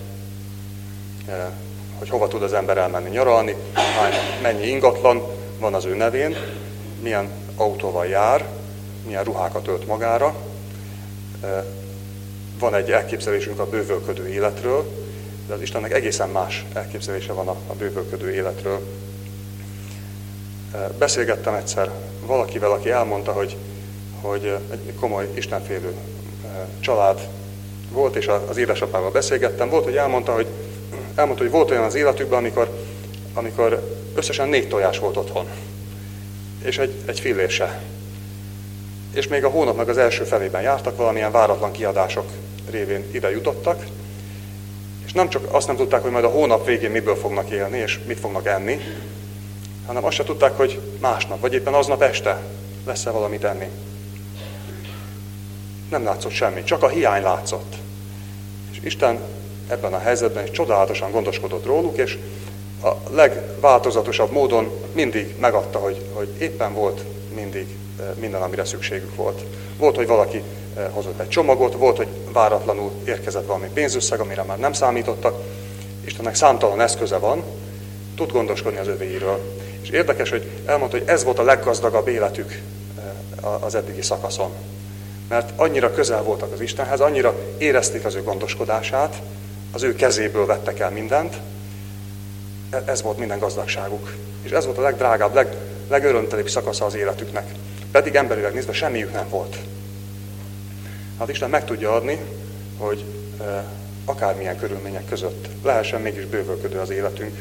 hogy hova tud az ember elmenni nyaralni, mennyi ingatlan van az ő nevén, milyen autóval jár, milyen ruhákat ölt magára. Van egy elképzelésünk a bővölködő életről, de az Istennek egészen más elképzelése van a bővölködő életről. Beszélgettem egyszer valakivel, aki elmondta, hogy egy komoly istenfélő család volt, és az édesapával beszélgettem. Volt, hogy elmondta, hogy volt olyan az életükben, amikor összesen 4 tojás volt otthon, és egy fillér se. És még a hónapnak az első felében jártak, valamilyen váratlan kiadások révén ide jutottak, és nem csak azt nem tudták, hogy majd a hónap végén miből fognak élni, és mit fognak enni, hanem azt se tudták, hogy másnap, vagy éppen aznap este lesz-e valamit enni. Nem látszott semmi, csak a hiány látszott. És Isten ebben a helyzetben is csodálatosan gondoskodott róluk, és a legváltozatosabb módon mindig megadta, hogy éppen volt mindig minden, amire szükségük volt. Volt, hogy valaki hozott egy csomagot, volt, hogy váratlanul érkezett valami pénzösszeg, amire már nem számítottak. Istennek számtalan eszköze van, tud gondoskodni az övéiről. És érdekes, hogy elmondta, hogy ez volt a leggazdagabb életük az eddigi szakaszon. Mert annyira közel voltak az Istenhez, annyira érezték az ő gondoskodását, az ő kezéből vettek el mindent, ez volt minden gazdagságuk. És ez volt a legdrágább, legörömtelibb szakasza az életüknek. Pedig emberileg nézve semmiük nem volt. Hát Isten meg tudja adni, hogy akármilyen körülmények között lehessen mégis bővölködő az életünk.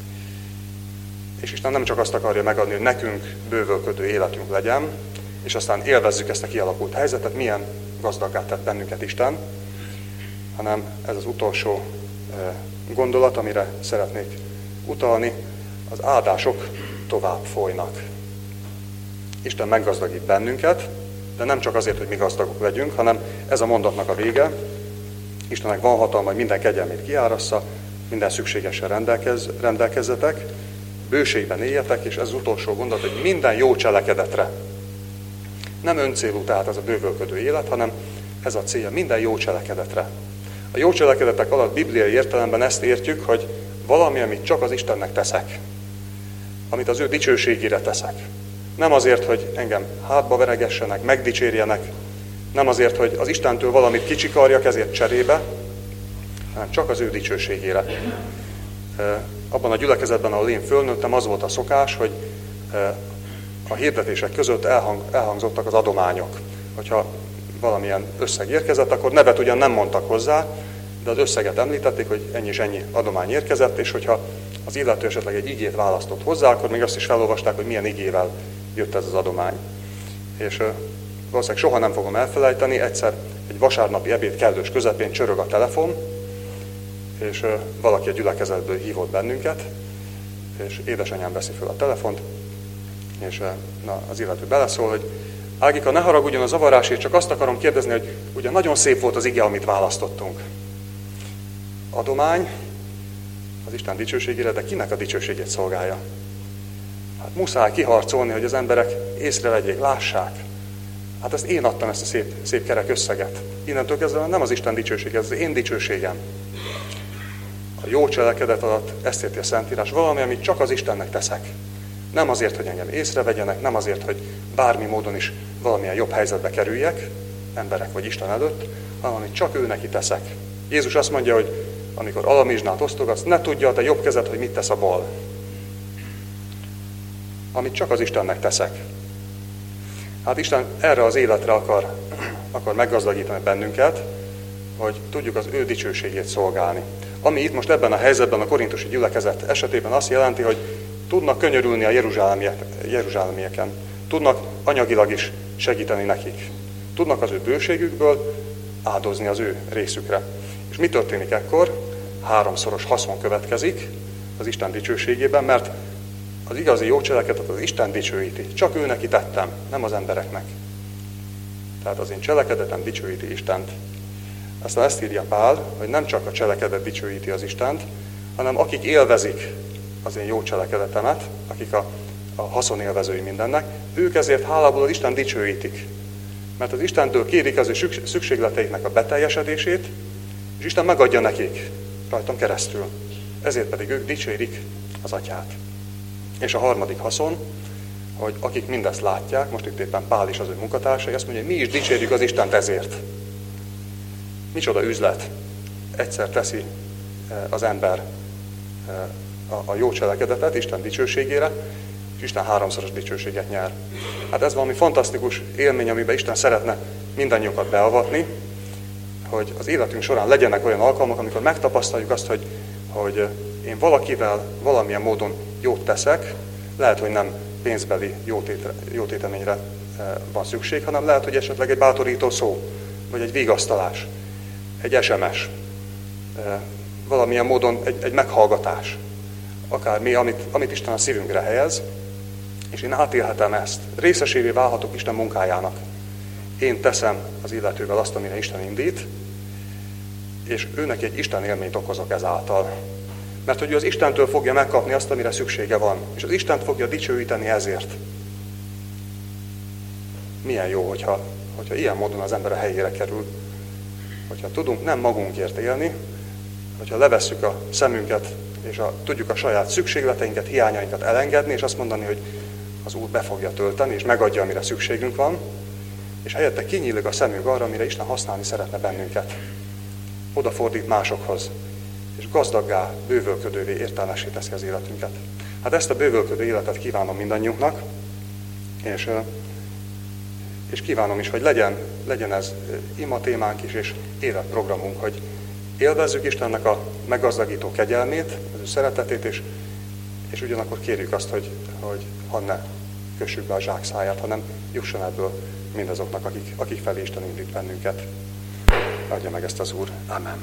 És Isten nem csak azt akarja megadni, hogy nekünk bővölködő életünk legyen, és aztán élvezzük ezt a kialakult helyzetet, milyen gazdaggá tett bennünket Isten, hanem ez az utolsó gondolat, amire szeretnék utalni, az áldások tovább folynak. Isten meggazdagít bennünket, de nem csak azért, hogy mi gazdagok legyünk, hanem ez a mondatnak a vége. Istennek van hatalma, hogy minden kegyelmét kiárassza, minden szükségesen rendelkezzetek, bőségben éljetek, és ez az utolsó gondolat, hogy minden jó cselekedetre. Nem öncélú tehát ez a bővölködő élet, hanem ez a célja minden jó cselekedetre. A jó cselekedetek alatt bibliai értelemben ezt értjük, hogy valami, amit csak az Istennek teszek. Amit az ő dicsőségére teszek. Nem azért, hogy engem hátba veregessenek, megdicsérjenek, nem azért, hogy az Istentől valamit kicsikarjak, ezért cserébe, hanem csak az ő dicsőségére. Abban a gyülekezetben, ahol én fölnőttem, az volt a szokás, hogy a hirdetések között elhangzottak az adományok. Hogyha valamilyen összeg érkezett, akkor nevet ugyan nem mondtak hozzá, de az összeget említették, hogy ennyi és ennyi adomány érkezett, és hogyha az illető esetleg egy igét választott hozzá, akkor még azt is felolvasták, hogy milyen igével jött ez az adomány. És valószínűleg soha nem fogom elfelejteni, egyszer egy vasárnapi ebéd kellős közepén csörög a telefon, és valaki a gyülekezetből hívott bennünket, és édesanyám veszi fel a telefont, és az illető beleszól, hogy Ágika, ne haragudjon a zavarásért, csak azt akarom kérdezni, hogy ugye nagyon szép volt az ige, amit választottunk. Adomány az Isten dicsőségére, de kinek a dicsőségét szolgálja? Hát muszáj kiharcolni, hogy az emberek észrevegyék, lássák. Hát ezt én adtam, ezt a szép kerek összeget. Innentől kezdve nem az Isten dicsősége, ez az én dicsőségem. A jó cselekedet alatt ezt érti a Szentírás, valami, amit csak az Istennek teszek. Nem azért, hogy engem észrevegyenek, nem azért, hogy bármi módon is valamilyen jobb helyzetbe kerüljek, emberek vagy Isten előtt, hanem amit csak ő neki teszek. Jézus azt mondja, hogy amikor alamizsnát osztogatsz, ne tudja a te jobb kezed, hogy mit tesz a bal. Amit csak az Istennek teszek. Hát Isten erre az életre akar meggazdagítani bennünket, hogy tudjuk az ő dicsőségét szolgálni. Ami itt most ebben a helyzetben a korintusi gyülekezet esetében azt jelenti, hogy tudnak könyörülni a jeruzsálemieken. Tudnak anyagilag is segíteni nekik. Tudnak az ő bőségükből áldozni az ő részükre. És mi történik ekkor? 3-szoros haszon következik az Isten dicsőségében, mert az igazi jó cselekedet az Isten dicsőíti. Csak ő neki tettem, nem az embereknek. Tehát az én cselekedetem dicsőíti Istent. Aztán ezt írja Pál, hogy nem csak a cselekedet dicsőíti az Istent, hanem akik élvezik az én jó cselekedetemet, akik a haszonélvezői mindennek, ők ezért hálából az Isten dicsőítik. Mert az Istentől kérik az ő szükségleteiknek a beteljesedését, és Isten megadja nekik rajtam keresztül. Ezért pedig ők dicsérik az Atyát. És a harmadik haszon, hogy akik mindezt látják, most itt éppen Pál is az ő munkatársai, azt mondja, hogy mi is dicsérjük az Istent ezért. Micsoda üzlet. Egyszer teszi az ember a jó cselekedetet Isten dicsőségére, és Isten 3-szoros dicsőséget nyer. Hát ez valami fantasztikus élmény, amiben Isten szeretne mindannyiunkat beavatni, hogy az életünk során legyenek olyan alkalmak, amikor megtapasztaljuk azt, hogy én valakivel valamilyen módon jót teszek, lehet, hogy nem pénzbeli jótéteményre van szükség, hanem lehet, hogy esetleg egy bátorító szó, vagy egy vigasztalás, egy SMS, valamilyen módon egy meghallgatás, akármi, amit Isten a szívünkre helyez, és én átélhetem ezt. Részesévé válhatok Isten munkájának. Én teszem az illetővel azt, amire Isten indít, és őnek egy Isten élményt okozok ezáltal. Mert hogy ő az Istentől fogja megkapni azt, amire szüksége van, és az Istent fogja dicsőíteni ezért. Milyen jó, hogyha ilyen módon az ember a helyére kerül. Hogyha tudunk nem magunkért élni, hogyha levesszük a szemünket, és tudjuk a saját szükségleteinket, hiányainkat elengedni, és azt mondani, hogy az Úr be fogja tölteni, és megadja, amire szükségünk van, és helyette kinyílik a szemünk arra, amire Isten használni szeretne bennünket. Odafordít másokhoz, és gazdaggá, bővölködővé, értelmessé teszi az életünket. Hát ezt a bővölködő életet kívánom mindannyiunknak, és kívánom is, hogy legyen ez ima témánk is, és életprogramunk, hogy élvezzük Istennek a meggazdagító kegyelmét, az ő szeretetét, és ugyanakkor kérjük azt, hogy ha ne kössük be a zsákszáját, hanem jusson ebből mindazoknak, akik felé Isten indít bennünket. Adja meg ezt az Úr. Amen.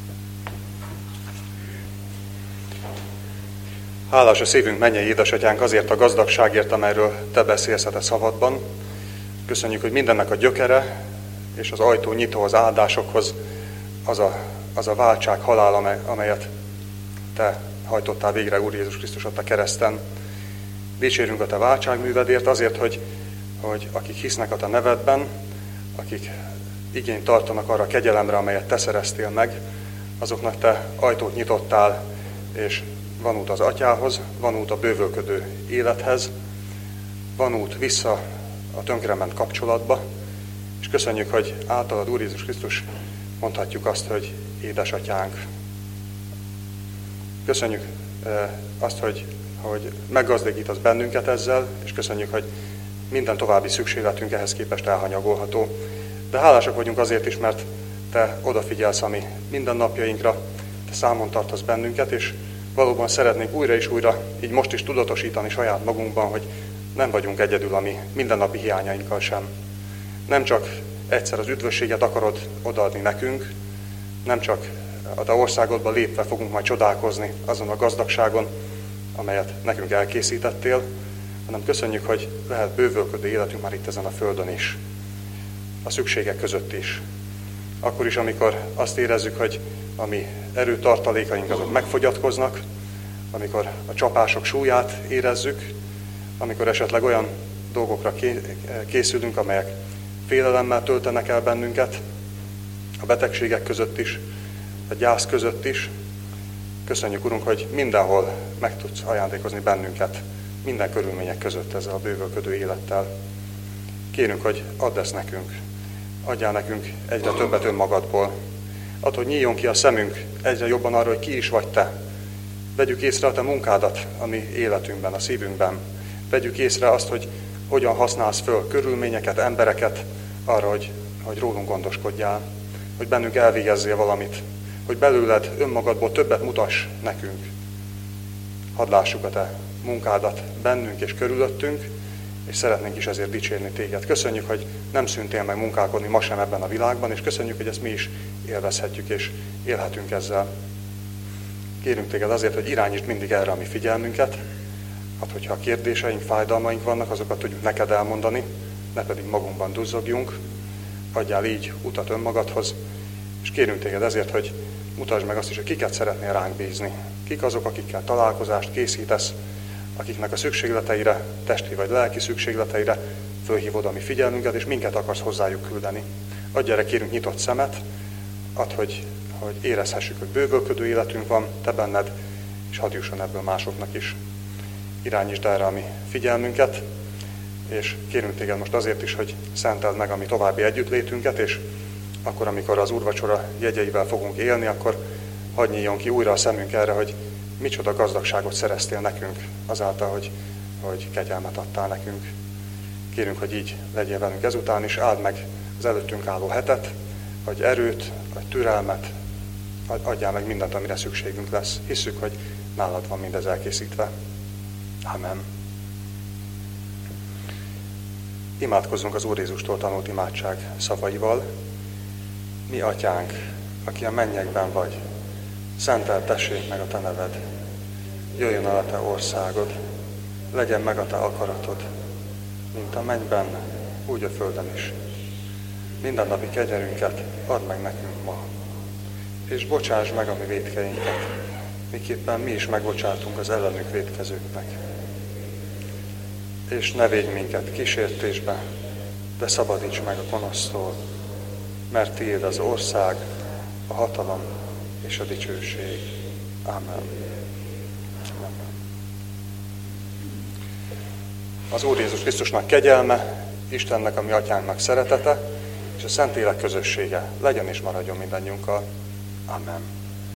Hálás a szívünk, mennyei édesatyánk, azért a gazdagságért, amelyről te beszélsz a te szavadban. Köszönjük, hogy mindennek a gyökere és az ajtó nyitó az áldásokhoz az a váltság, halál, amelyet te hajtottál végre, Úr Jézus Krisztus ott a kereszten. Dicsérünk a te váltságművedért azért, hogy akik hisznek a te nevedben, akik igényt tartanak arra a kegyelemre, amelyet te szereztél meg, azoknak te ajtót nyitottál, és van út az Atyához, van út a bővölködő élethez, van út vissza a tönkrement kapcsolatba, és köszönjük, hogy általad, Úr Jézus Krisztus, mondhatjuk azt, hogy édesatyánk. Köszönjük azt, hogy meggazdagítasz bennünket ezzel, és köszönjük, hogy minden további szükségletünk ehhez képest elhanyagolható. De hálásak vagyunk azért is, mert te odafigyelsz a mi mindennapjainkra, te számon tartasz bennünket, és valóban szeretnénk újra és újra, így most is tudatosítani saját magunkban, hogy nem vagyunk egyedül a mi mindennapi hiányainkkal sem. Nem csak egyszer az üdvösséget akarod odaadni nekünk, nem csak a te országodba lépve fogunk majd csodálkozni azon a gazdagságon, amelyet nekünk elkészítettél, hanem köszönjük, hogy lehet bővölködő életünk már itt ezen a földön is, a szükségek között is. Akkor is, amikor azt érezzük, hogy a mi erőtartalékaink azok megfogyatkoznak, amikor a csapások súlyát érezzük, amikor esetleg olyan dolgokra készülünk, amelyek félelemmel töltenek el bennünket, a betegségek között is, a gyász között is. Köszönjük, Urunk, hogy mindenhol meg tudsz ajándékozni bennünket, minden körülmények között ezzel a bővölködő élettel. Kérünk, hogy add ezt nekünk, adjál nekünk egyre többet önmagadból. Add, hogy nyíljon ki a szemünk egyre jobban arra, hogy ki is vagy te. Vegyük észre a te munkádat a mi életünkben, a szívünkben. Vegyük észre azt, hogy hogyan használsz föl körülményeket, embereket arra, hogy rólunk gondoskodjál, hogy bennünk elvégezzél valamit, hogy belőled önmagadból többet mutass nekünk. Hadd lássuk a te munkádat bennünk és körülöttünk, és szeretnénk is ezért dicsérni téged. Köszönjük, hogy nem szűntél meg munkálkodni ma sem ebben a világban, és köszönjük, hogy ezt mi is élvezhetjük és élhetünk ezzel. Kérünk téged azért, hogy irányítsd mindig erre a mi figyelmünket, hát hogyha kérdéseink, fájdalmaink vannak, azokat tudjuk neked elmondani, ne pedig magunkban duzzogjunk, adjál így utat önmagadhoz, és kérünk téged ezért, hogy mutasd meg azt is, hogy kiket szeretnél ránk bízni. Kik azok, akikkel találkozást készítesz, akiknek a szükségleteire, testi vagy lelki szükségleteire fölhívod a mi figyelmünket, és minket akarsz hozzájuk küldeni. Adj erre, kérünk, nyitott szemet, add, hogy érezhessük, hogy bővölködő életünk van te benned, és hadd jusson ebből másoknak is. Irányítsd erre a mi figyelmünket, és kérünk téged most azért is, hogy szenteld meg a mi további együttlétünket, és akkor, amikor az úrvacsora jegyeivel fogunk élni, akkor hadd nyíljon ki újra a szemünk erre, hogy micsoda gazdagságot szereztél nekünk azáltal, hogy kegyelmet adtál nekünk. Kérünk, hogy így legyél velünk ezután is, áld meg az előttünk álló hetet, adj erőt, adj türelmet, adjál meg mindent, amire szükségünk lesz. Hisszük, hogy nálad van mindez elkészítve. Amen. Imádkozzunk az Úr Jézustól tanult imádság szavaival. Mi atyánk, aki a mennyekben vagy, szenteltessék meg a te neved. Jöjjön el a te országod, legyen meg a te akaratod, mint a mennyben, úgy a földön is. Mindennapi kegyelünket add meg nekünk ma, és bocsáss meg a mi vétkeinket, miképpen mi is megbocsátunk az ellenünk vétkezőknek. És ne védj minket kísértésbe, de szabadíts meg a gonosztól, mert tiéd az ország, a hatalom és a dicsőség. Amen. Az Úr Jézus Krisztusnak kegyelme, Istennek, a mi atyánknak szeretete, és a Szentlélek közössége legyen és maradjon mindannyiunkkal. Amen.